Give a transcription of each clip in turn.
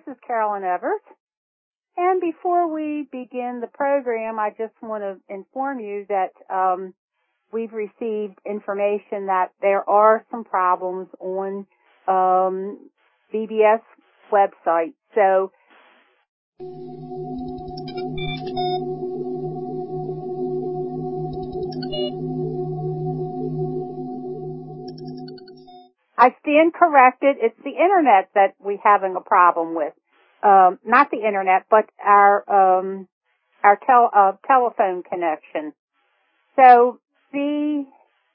is Carolyn Everett. And before we begin the program, I just want to inform you that we've received information that there are some problems on BBS website. So I stand corrected. It's the internet that we're having a problem with. Not the internet, but our telephone connection. So be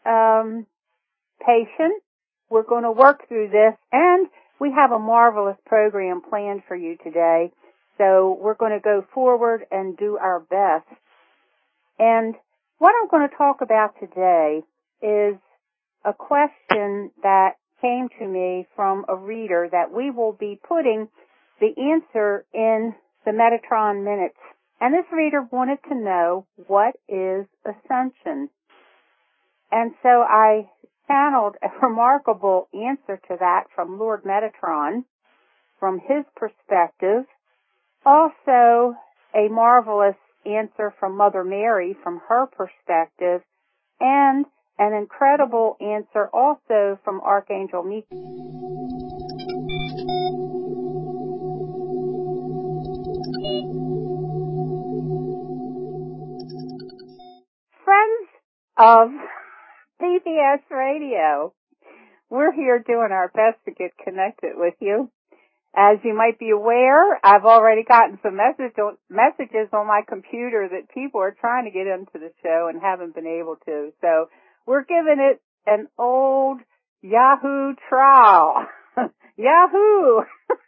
patient. We're going to work through this, and we have a marvelous program planned for you today. So we're going to go forward and do our best. And what I'm going to talk about today is a question that came to me from a reader that we will be putting the answer in the Metatron Minutes. And this reader wanted to know, what is ascension? And so I channeled a remarkable answer to that from Lord Metatron, from his perspective. Also, a marvelous answer from Mother Mary from her perspective, and an incredible answer also from Archangel Michael. Friends of BBS Radio, we're here doing our best to get connected with you. As you might be aware, I've already gotten some messages on my computer that people are trying to get into the show and haven't been able to. So we're giving it an old Yahoo trial. Yahoo!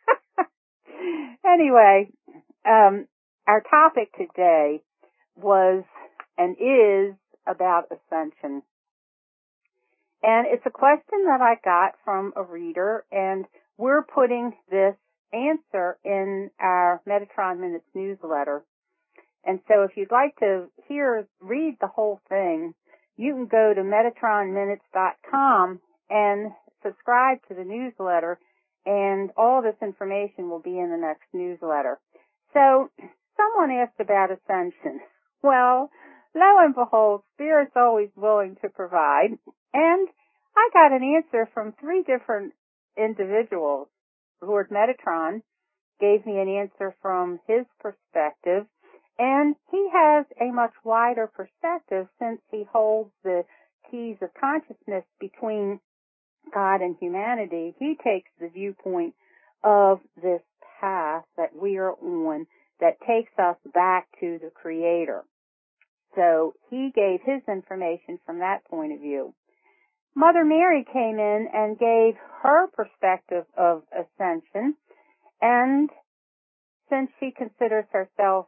Anyway, our topic today was and is about ascension. And it's a question that I got from a reader, and we're putting this answer in our Metatron Minutes newsletter. And so if you'd like to read the whole thing, you can go to metatronminutes.com and subscribe to the newsletter, and all this information will be in the next newsletter. So someone asked about ascension. Well, lo and behold, Spirit's always willing to provide. And I got an answer from 3 different individuals. Lord Metatron gave me an answer from his perspective, and he has a much wider perspective since he holds the keys of consciousness between God and humanity. He takes the viewpoint of this path that we are on that takes us back to the Creator. So he gave his information from that point of view. Mother Mary came in and gave her perspective of ascension, and since she considers herself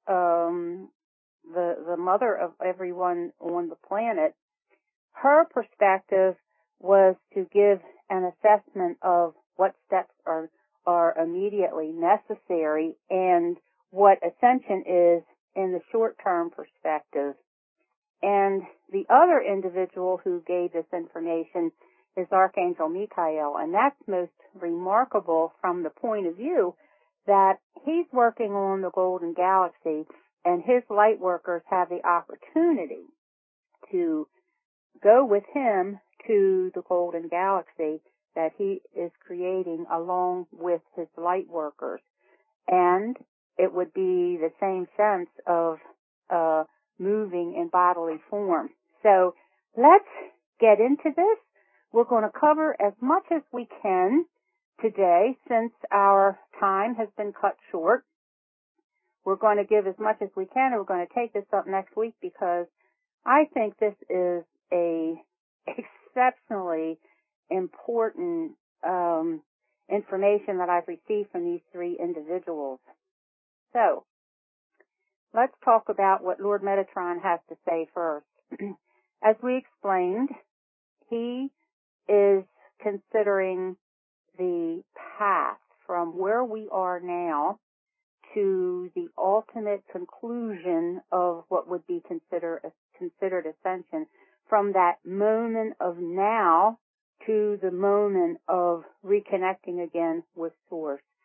the mother of everyone on the planet, her perspective was to give an assessment of what steps are immediately necessary and what ascension is in the short-term perspective. And the other individual who gave this information is Archangel Michael, and that's most remarkable from the point of view that he's working on the Golden Galaxy, and his light workers have the opportunity to go with him to the Golden Galaxy that he is creating along with his light workers. And it would be the same sense of moving in bodily form. So let's get into this. We're going to cover as much as we can today since our time has been cut short. We're going to give as much as we can, and we're going to take this up next week because I think this is a exceptionally important information that I've received from these 3 individuals. So let's talk about what Lord Metatron has to say first. As we explained, he is considering the path from where we are now to the ultimate conclusion of what would be considered ascension, from that moment of now to the moment of reconnecting again with Source.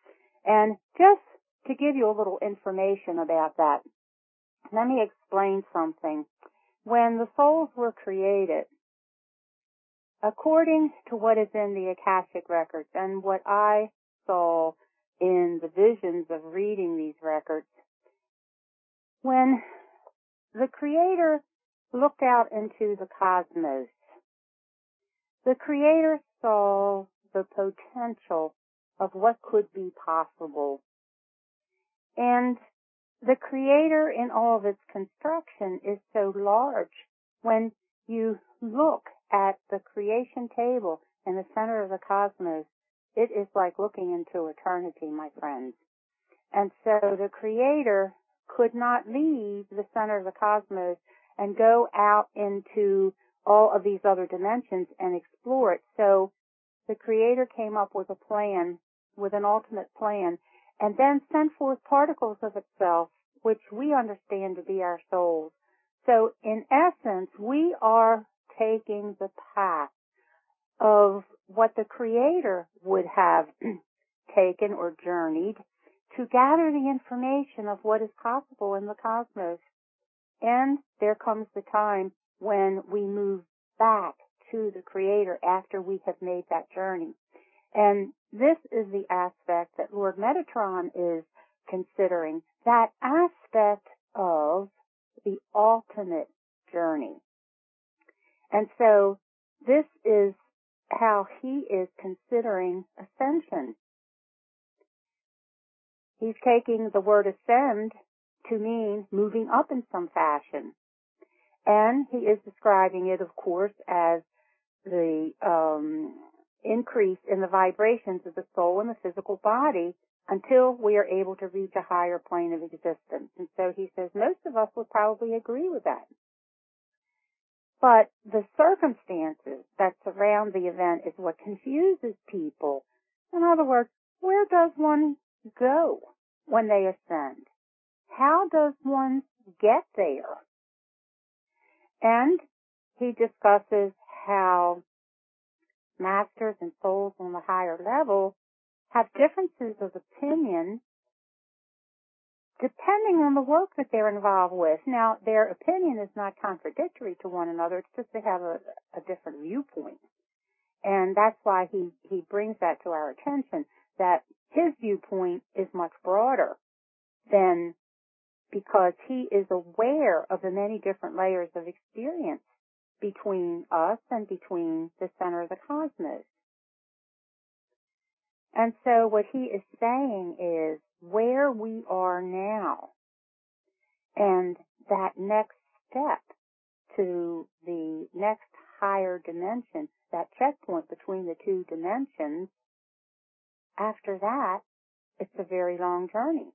And just to give you a little information about that, let me explain something. When the souls were created, according to what is in the Akashic records and what I saw in the visions of reading these records, when the Creator looked out into the cosmos, the Creator saw the potential of what could be possible. And the Creator in all of its construction is so large. When you look at the creation table in the center of the cosmos, it is like looking into eternity, my friends. And so the Creator could not leave the center of the cosmos and go out into all of these other dimensions and explore it. So the Creator came up with a plan, with an ultimate plan, and then sent forth particles of itself, which we understand to be our souls. So in essence, we are taking the path of what the Creator would have taken or journeyed to gather the information of what is possible in the cosmos. And there comes the time when we move back to the Creator after we have made that journey. And this is the aspect that Lord Metatron is considering, that aspect of the ultimate journey. And so this is how he is considering ascension. He's taking the word ascend to mean moving up in some fashion. And he is describing it, of course, as the increase in the vibrations of the soul and the physical body until we are able to reach a higher plane of existence. And so he says most of us would probably agree with that. But the circumstances that surround the event is what confuses people. In other words, where does one go when they ascend? How does one get there? And he discusses how masters and souls on the higher level have differences of opinion depending on the work that they're involved with. Now, their opinion is not contradictory to one another. It's just they have a different viewpoint. And that's why he brings that to our attention, that his viewpoint is much broader than, because he is aware of the many different layers of experience between us and between the center of the cosmos. And so what he is saying is where we are now and that next step to the next higher dimension, that checkpoint between the two dimensions, after that, it's a very long journey.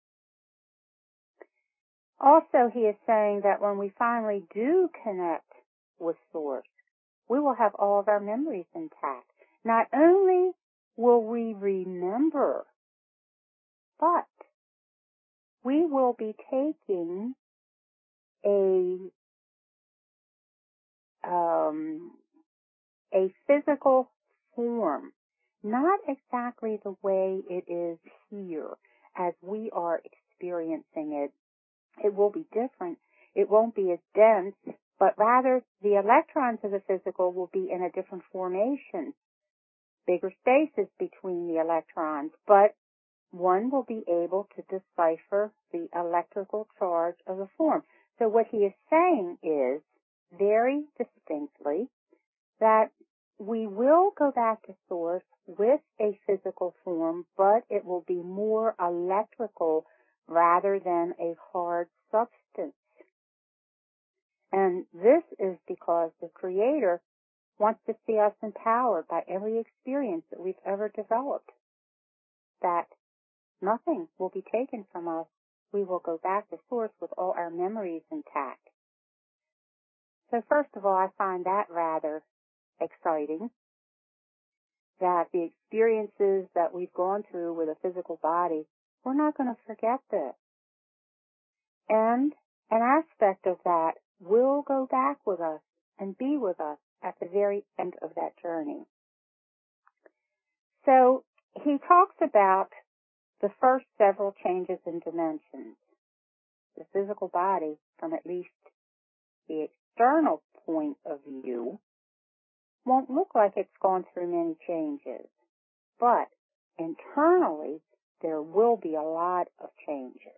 Also, he is saying that when we finally do connect with Source, we will have all of our memories intact. Not only will we remember, but we will be taking a physical form, not exactly the way it is here as we are experiencing it. It will be different. It won't be as dense, but rather the electrons of the physical will be in a different formation, bigger spaces between the electrons, but one will be able to decipher the electrical charge of the form. So what he is saying is, very distinctly, that we will go back to Source with a physical form, but it will be more electrical rather than a hard substance. And this is because the Creator wants to see us empowered by every experience that we've ever developed, that nothing will be taken from us. We will go back to Source with all our memories intact. So first of all, I find that rather exciting, that the experiences that we've gone through with a physical body, we're not going to forget this. And an aspect of that will go back with us and be with us at the very end of that journey. So he talks about the first several changes in dimensions. The physical body, from at least the external point of view, won't look like it's gone through many changes. But internally, there will be a lot of changes.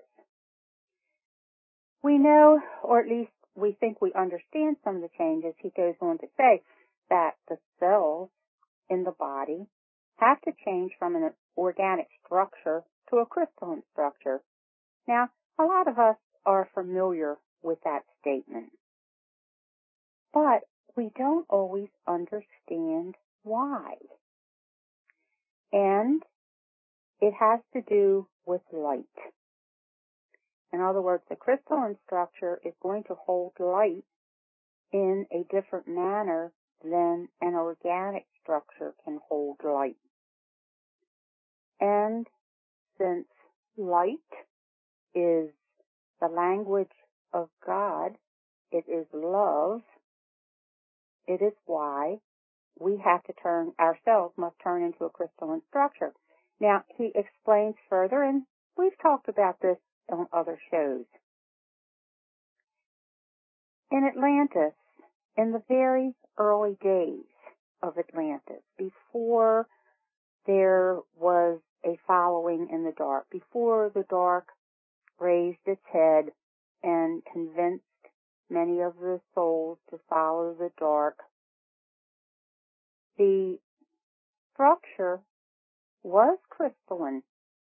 We know, or at least we think we understand some of the changes. He goes on to say that the cells in the body have to change from an organic structure to a crystalline structure. Now, a lot of us are familiar with that statement, but we don't always understand why. And it has to do with light. In other words, the crystalline structure is going to hold light in a different manner than an organic structure can hold light. And since light is the language of God, it is love, it is why we have to ourselves must turn into a crystalline structure. Now, he explains further, and we've talked about this on other shows. In Atlantis, in the very early days of Atlantis, before there was a following in the dark, before the dark raised its head and convinced many of the souls to follow the dark, the structure was crystalline.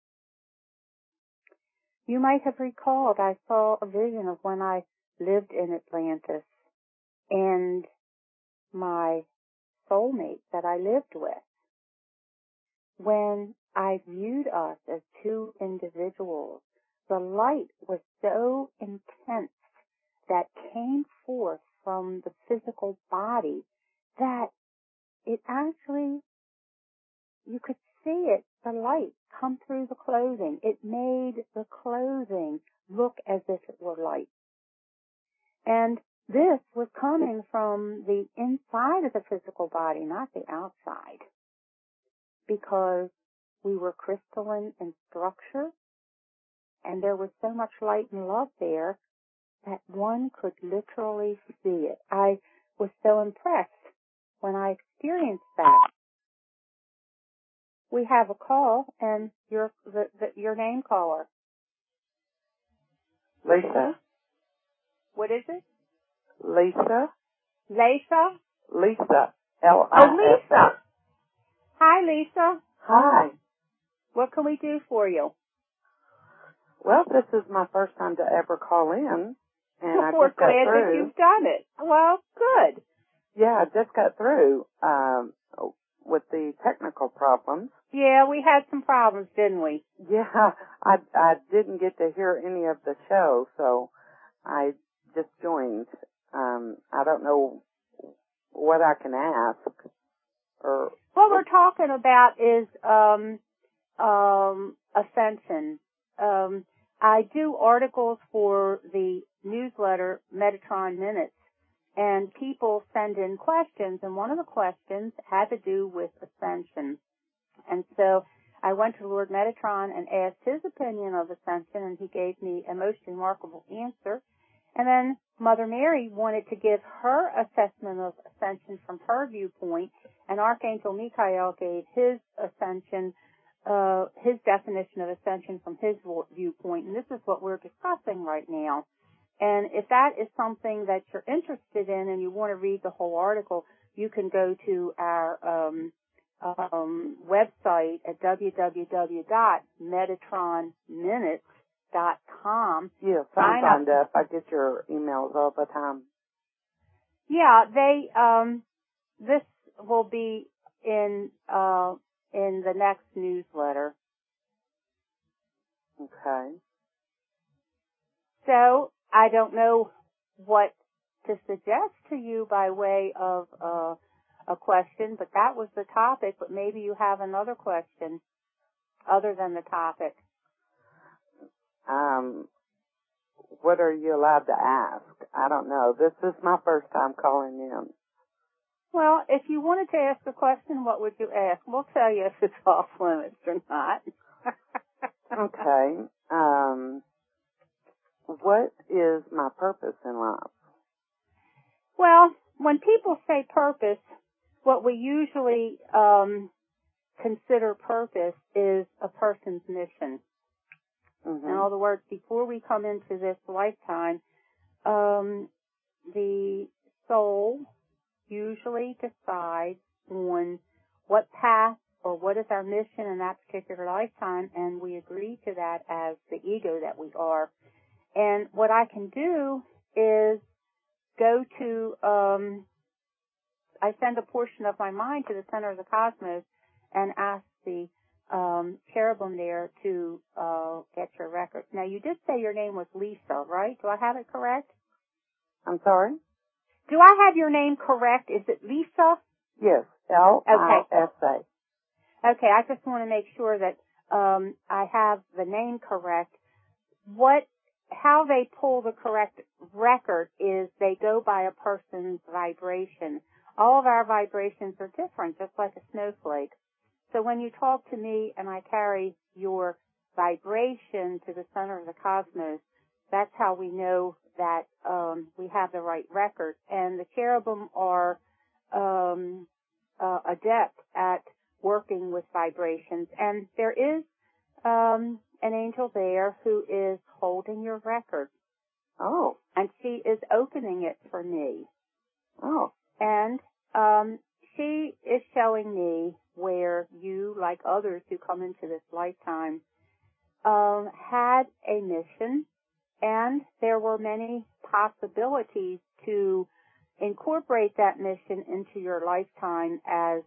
You might have recalled I saw a vision of when I lived in Atlantis and my soulmate that I lived with. When I viewed us as two individuals, the light was so intense that came forth from the physical body that it actually, you could see it, the light come through the clothing. It made the clothing look as if it were light. And this was coming from the inside of the physical body, not the outside, because we were crystalline in structure, and there was so much light and love there that one could literally see it. I was so impressed when I experienced that. We have a call, and your name caller. Lisa. What is it? Lisa. Lisa? Lisa. L-I-S-A. Oh, Lisa. Hi, Lisa. Hi. What can we do for you? Well, this is my first time to ever call in, and I We're just got glad through. that you've done it. Well, good. Yeah, I just got through with the technical problems. Yeah, we had some problems, didn't we? Yeah, I didn't get to hear any of the show, so I just joined. I don't know what I can ask. Or what we're talking about is ascension. I do articles for the newsletter Metatron Minutes, and people send in questions, and one of the questions had to do with ascension. And so I went to Lord Metatron and asked his opinion of ascension, and he gave me a most remarkable answer. And then Mother Mary wanted to give her assessment of ascension from her viewpoint, and Archangel Michael gave his ascension, his definition of ascension from his viewpoint, and this is what we're discussing right now. And if that is something that you're interested in and you want to read the whole article, you can go to our website at www.metatronminutes.com. Yes, I'm signed up. I get your emails all the time. Yeah, this will be in the next newsletter. Okay. So I don't know what to suggest to you by way of a question, but that was the topic. But maybe you have another question other than the topic. What are you allowed to ask? I don't know. This is my first time calling in. Well, if you wanted to ask a question, what would you ask? We'll tell you if it's off limits or not. Okay. What is my purpose in life? Well, when people say purpose, what we usually consider purpose is a person's mission. Mm-hmm. In other words, before we come into this lifetime, the soul usually decides on what path or what is our mission in that particular lifetime, and we agree to that as the ego that we are. And what I can do is go to, I send a portion of my mind to the center of the cosmos and ask the cherubim there to get your records. Now, you did say your name was Lisa, right? Do I have it correct? I'm sorry? Do I have your name correct? Is it Lisa? Yes, Lisa. Okay, I just want to make sure that I have the name correct. How they pull the correct record is they go by a person's vibration. All of our vibrations are different, just like a snowflake. So when you talk to me and I carry your vibration to the center of the cosmos, that's how we know that we have the right record. And the cherubim are adept at working with vibrations. And there is an angel there who is holding your record. Oh. And she is opening it for me. Oh. And she is showing me where you, like others who come into this lifetime, had a mission, and there were many possibilities to incorporate that mission into your lifetime as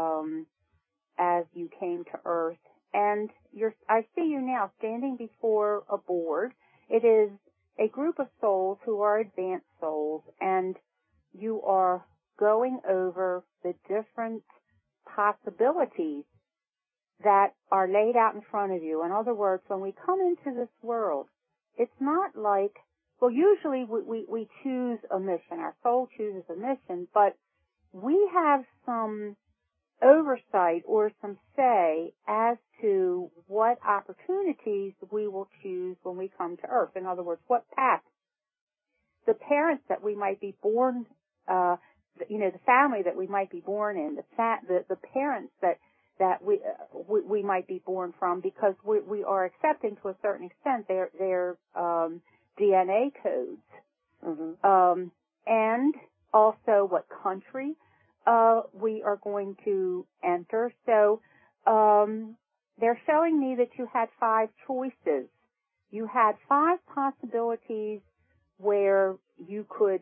you came to Earth. And I see you now standing before a board. It is a group of souls who are advanced souls, and you are going over the different possibilities that are laid out in front of you. In other words, when we come into this world, it's not like, well, usually we choose a mission. Our soul chooses a mission, but we have some oversight or some say as to what opportunities we will choose when we come to Earth. In other words, what path. The parents that we might be born, the family that we might be born in, the parents that we might be born from, because we are accepting to a certain extent their DNA codes, and also what country we are going to enter. So they're showing me that you had 5 choices. You had 5 possibilities where you could,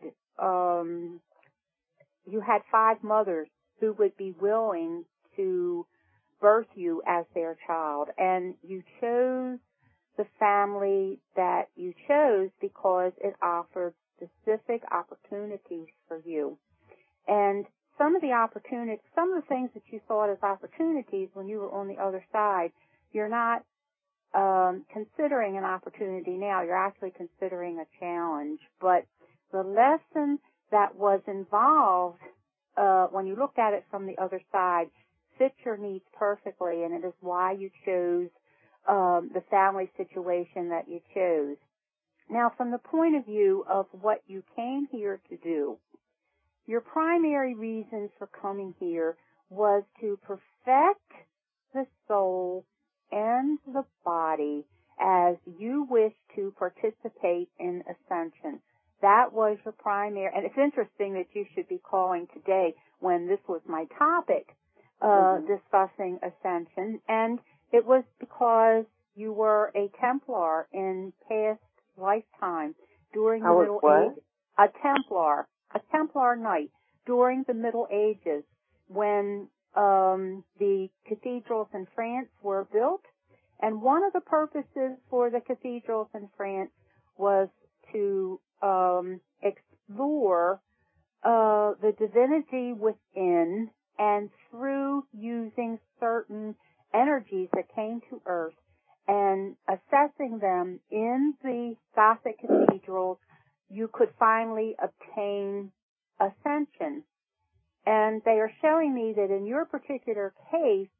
you had 5 mothers who would be willing to birth you as their child. And you chose the family that you chose because it offered specific opportunities for you. And some of the things that you thought as opportunities when you were on the other side, you're not considering an opportunity now. You're actually considering a challenge. But the lesson that was involved when you looked at it from the other side fits your needs perfectly, and it is why you chose the family situation that you chose. Now, from the point of view of what you came here to do, your primary reason for coming here was to perfect the soul and the body as you wish to participate in ascension. That was your primary, and it's interesting that you should be calling today when this was my topic, discussing ascension, and it was because you were a Templar in past lifetime during the Middle Ages. A Templar Knight during the Middle Ages when the cathedrals in France were built. And one of the purposes for the cathedrals in France was to explore the divinity within, and through using certain energies that came to Earth and assessing them in the Gothic cathedrals, you could finally obtain ascension. And they are showing me that in your particular case,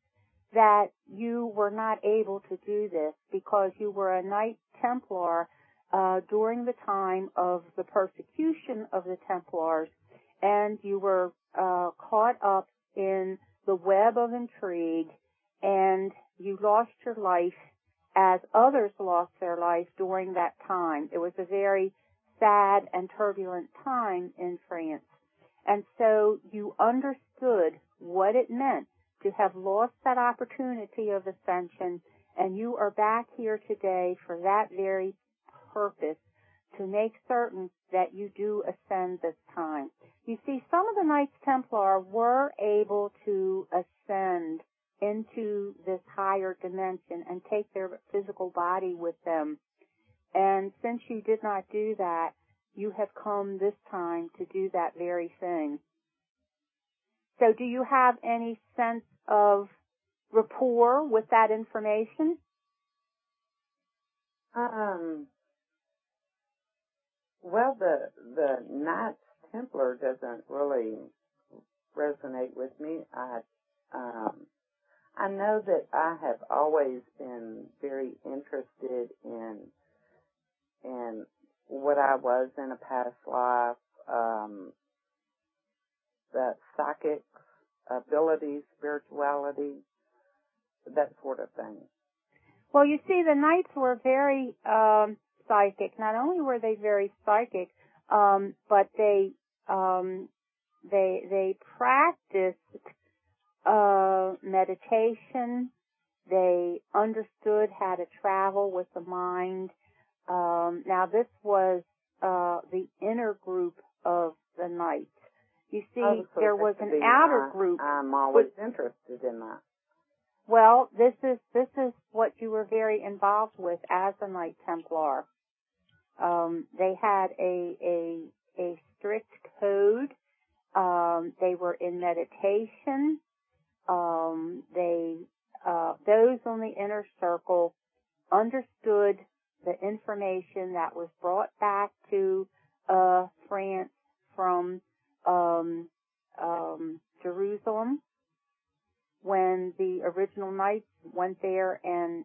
that you were not able to do this because you were a Knight Templar during the time of the persecution of the Templars, and you were caught up in the web of intrigue, and you lost your life as others lost their life during that time. It was a very sad and turbulent time in France. And so you understood what it meant to have lost that opportunity of ascension, and you are back here today for that very purpose, to make certain that you do ascend this time. You see, some of the Knights Templar were able to ascend into this higher dimension and take their physical body with them. And since you did not do that, you have come this time to do that very thing. So do you have any sense of rapport with that information? Well, the Knights Templar doesn't really resonate with me. I know that I have always been very interested in what I was in a past life, the psychic abilities, spirituality, that sort of thing. Well, you see, the Knights were very psychic. Not only were they very psychic, but they practiced meditation. They understood how to travel with the mind. Now, this was the inner group of the Knights. You see, so there was an outer group. I'm always interested in that. Well, this is what you were very involved with as a Knight Templar. They had a strict code. They were in meditation. Those on the inner circle understood the information that was brought back to France from Jerusalem when the original Knights went there and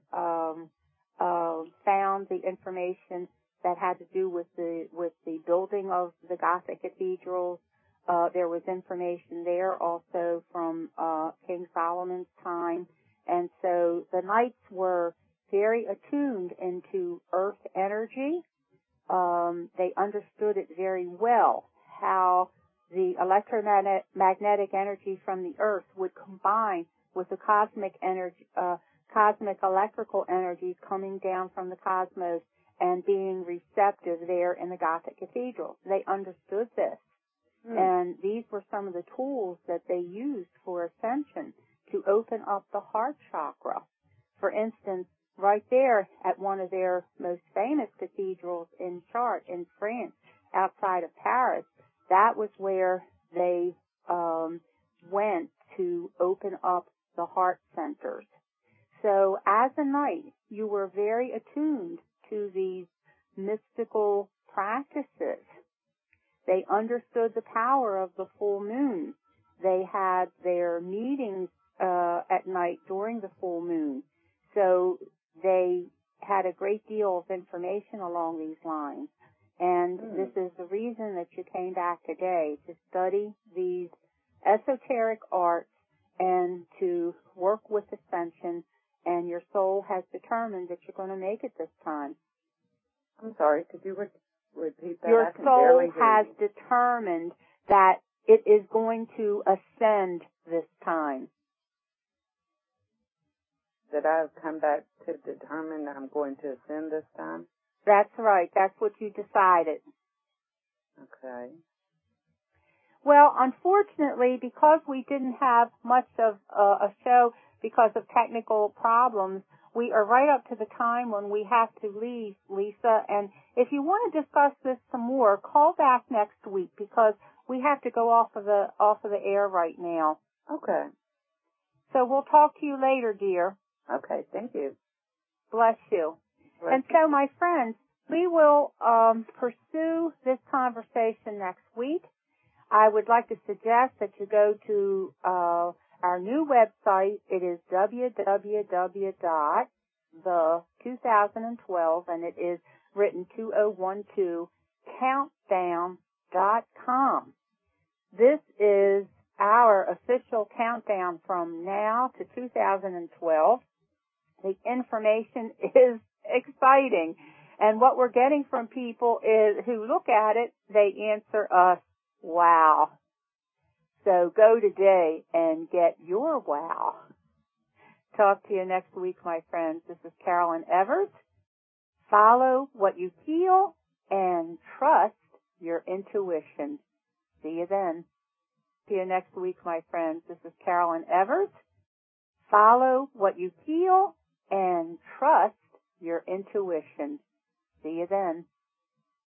found the information that had to do with the building of the Gothic cathedrals. There was information there also from King Solomon's time, and so the Knights were very attuned into earth energy. They understood it very well, how the electromagnetic energy from the earth would combine with the cosmic energy, cosmic electrical energies coming down from the cosmos and being receptive there in the Gothic cathedrals. They understood this. And these were some of the tools that they used for ascension to open up the heart chakra. For instance, right there at one of their most famous cathedrals in Chartres in France, outside of Paris, that was where they went to open up the heart centers. So as a Knight, you were very attuned to these mystical practices. They understood the power of the full moon. They had their meetings at night during the full moon. So they had a great deal of information along these lines. And this is the reason that you came back today, to study these esoteric arts and to work with ascension. And your soul has determined that you're going to make it this time. I'm sorry, could you repeat that? Your soul has determined that it is going to ascend this time. That I've come back to determine I'm going to ascend this time? That's right. That's what you decided. Okay. Well, unfortunately, because we didn't have much of a show because of technical problems, we are right up to the time when we have to leave, Lisa. And if you want to discuss this some more, call back next week because we have to go off of the air right now. Okay. So we'll talk to you later, dear. Okay. Thank you. Bless you. And so, my friends, we will pursue this conversation next week. I would like to suggest that you go to Our new website, it is www.the2012, and it is written 2012, countdown.com. This is our official countdown from now to 2012. The information is exciting. And what we're getting from people is who look at it, they answer us, wow. So go today and get your wow. Talk to you next week, my friends. This is Carolyn Evers. Follow what you feel and trust your intuition. See you then. See you next week, my friends. This is Carolyn Evers. Follow what you feel and trust your intuition. See you then.